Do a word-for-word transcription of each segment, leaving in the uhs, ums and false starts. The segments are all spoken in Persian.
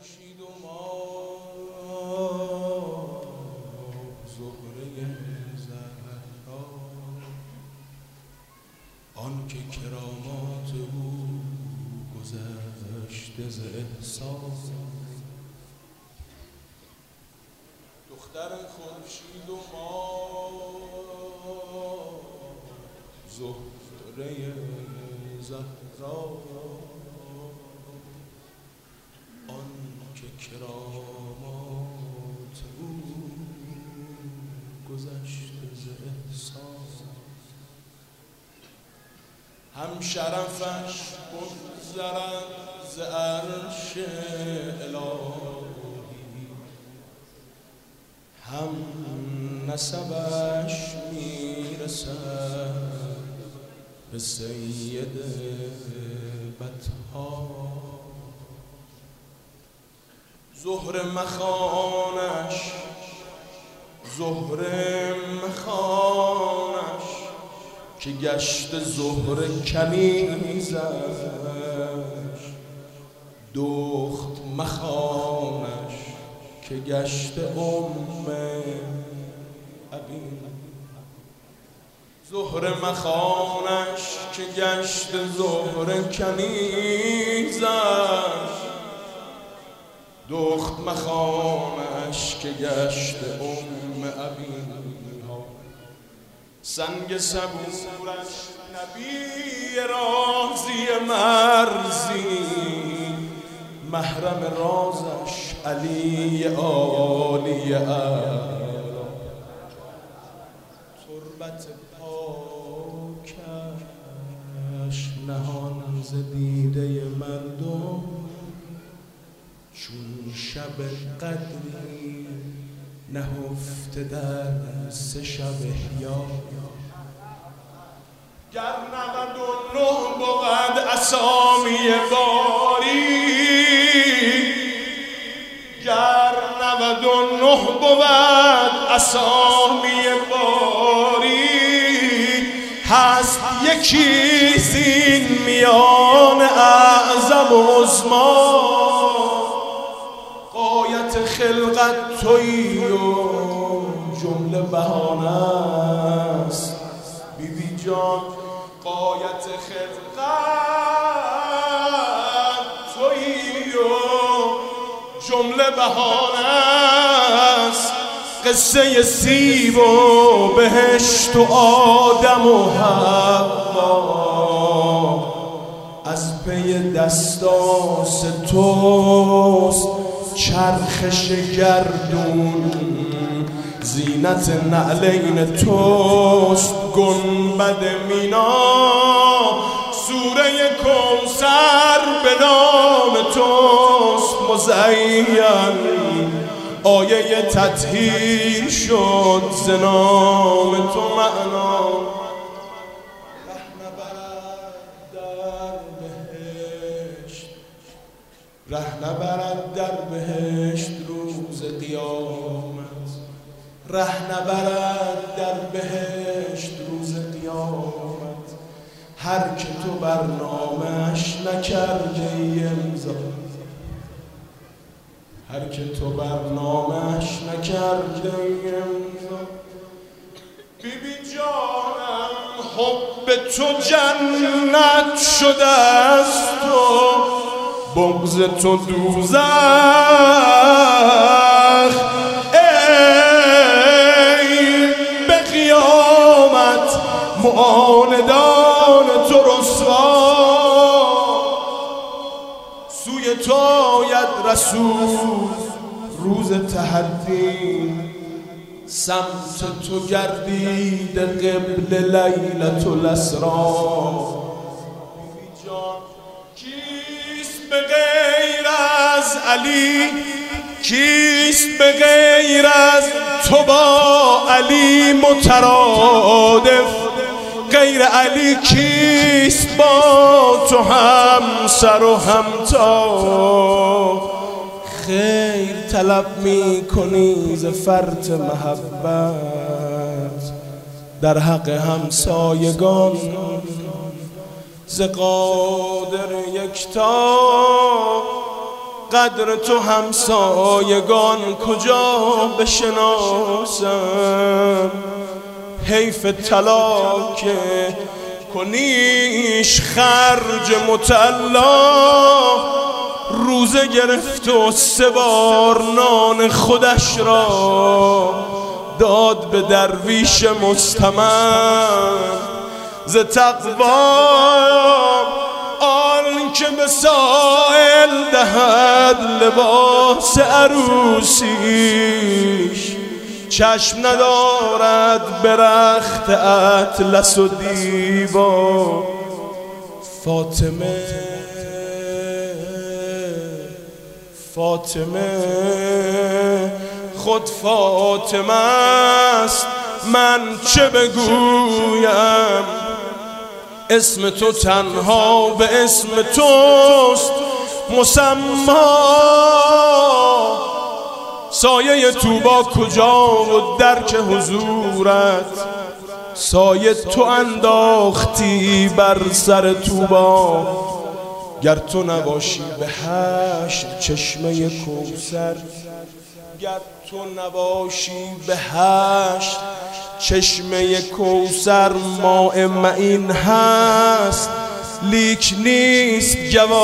خورشید و ماه زهره زهرا، آن که کرامات او گذشته ز احساس. دختر خورشید و ماه زهره زهرا، آن که کرامات او گذشته ز احساس. هم شرفش بگذرد ز عرش الهی، هم نسبش میرسد به سید بطحا. زهره مخانش زهره مخانش که گشت زهره کنیزش، دخت مخانش که گشت ام ابی. زهره مخانش که گشت زهره کنیزش، دخت مخانش که گشت ام ابی. سنگ صبورش نبی رازی مرزی، محرم رازش علی عالی اعلا. تربت پاکش نهان ز دیده مردم، چون شب قدری نهفته در سه شب احیا. گر نود و نه بود اسامی باری، گر نود و نه بود اسامی باری، هست یکی زین میان اعظم و عظما. غایت خلقت تویی و جمله بهانه است بی بی جان. غایت خلقت تویی و جمله بهانه است. قصه سیب و بهشت و آدم و حوا از پی دستاس توست. چرخش گردون زینت نعلین توست. گنبد مینا سوره کوثر به نام توست مزین. آیه تطهیر شد ز نام تو معنا. ره نبرد در بهشت روز قیامت، ره نبرد در بهشت روز قیامت. هر که تو برنامه‌اش نکرده ای امضا، هر که تو برنامه‌اش نکرده ای امضا. بی بی جانم حب تو جنت شده است و بغض تو دوزخ. ای به قیامت معاندان تو رسوا. سوی تو آید رسول روز تحدی، سمت تو گردید قبل لیلة الاسرا. به غیر از علی کیست، به غیر از تو با علی مترادف. غیر علی کیست با تو هم سر و همتا. خیر طلب می کنی ز فرط محبت، در حق همسایگان ز قادر یکتا. قدر تو همسایگان کجا بشناسم؟ حیف طلا که کنیش خرج متعلا. روزه گرفت و سه بار نان خودش را داد به درویش مستمن. ز تقوا آن که به سائل دهد لباس عروسیش، چشم ندارد به رخت اطلس و دیبا. فاطمه فاطمه خود فاطمه است، من چه بگویم؟ اسم تو تنها به اسم توست مسما. سایه توبا کجا و درک حضورت؟ سایه تو انداختی بر سر توبا. گر تو نباشی به حشر چشمه کوثر، گر تو نباشی به حشر چشمه کوثر. ماء معین هست لیک نیست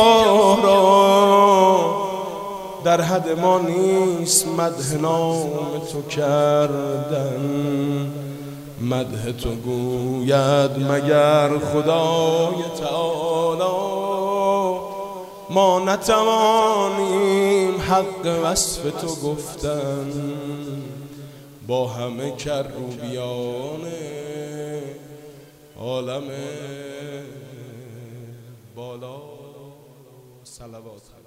جوارا. در حد ما نیست مدح نام تو کردن، مدح تو گوید مگر خدای تعالی. ما نتوانیم حق وصف تو گفتن با همه کروبیان عالم بالا. صلوات